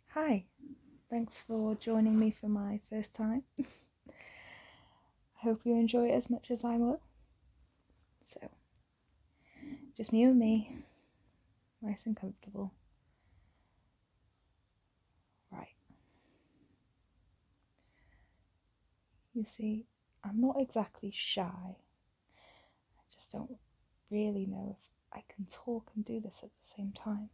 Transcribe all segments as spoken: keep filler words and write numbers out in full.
Hi, thanks for joining me for my first time. I hope you enjoy it as much as I will. So, just you and me, nice and comfortable. Right. You see, I'm not exactly shy. I just don't really know if I can talk and do this at the same time.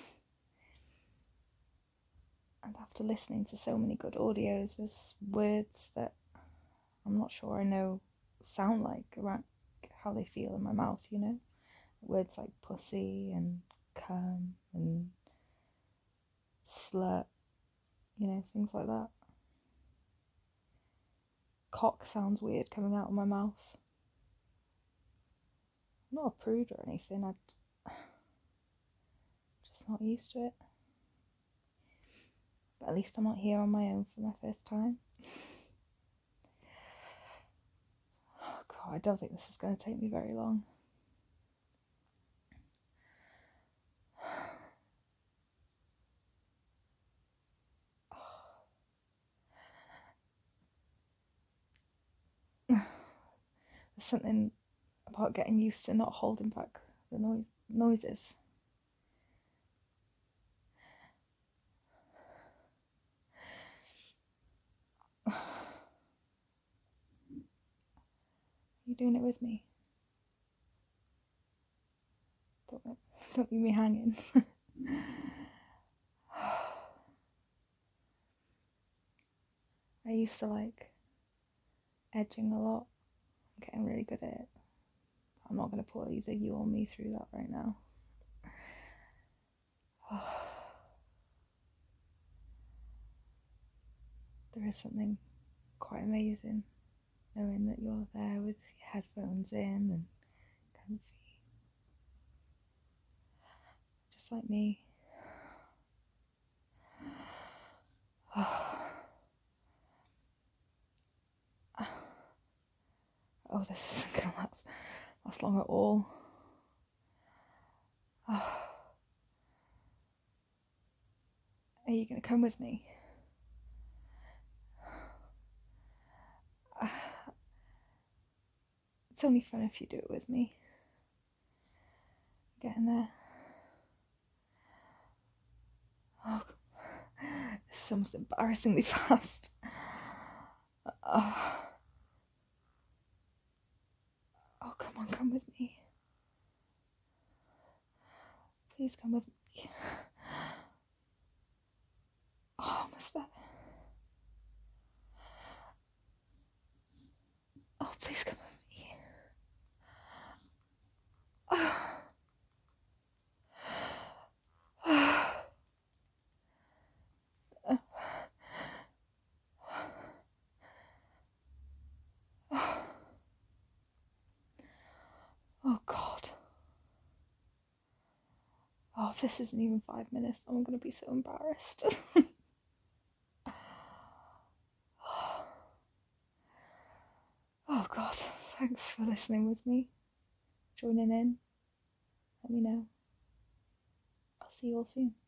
And after listening to so many good audios, there's words that I'm not sure I know sound like around how they feel in my mouth, you know? Words like pussy and cum and slut, you know, things like that. Cock sounds weird coming out of my mouth. I'm not a prude or anything, I'm just not used to it. But at least I'm not here on my own for my first time. Oh God, I don't think this is going to take me very long. There's something about getting used to not holding back the no- noises. You doing it with me? Don't, don't leave me hanging. I used to like edging a lot. I'm getting really good at it. I'm not going to put either you or me through that right now. There is something quite amazing knowing that you're there with your headphones in and comfy, just like me. Oh, this isn't going to last, last long at all. Are you going to come with me? It's only fun if you do it with me. Getting there. Oh, this is almost embarrassingly fast. Oh, oh come on, come with me. Please come with me. Oh, almost there. Oh, please come with me. Oh. Oh God. Oh, if this isn't even five minutes, I'm gonna be so embarrassed. Oh God, thanks for listening with me, joining in. Let me know. I'll see you all soon.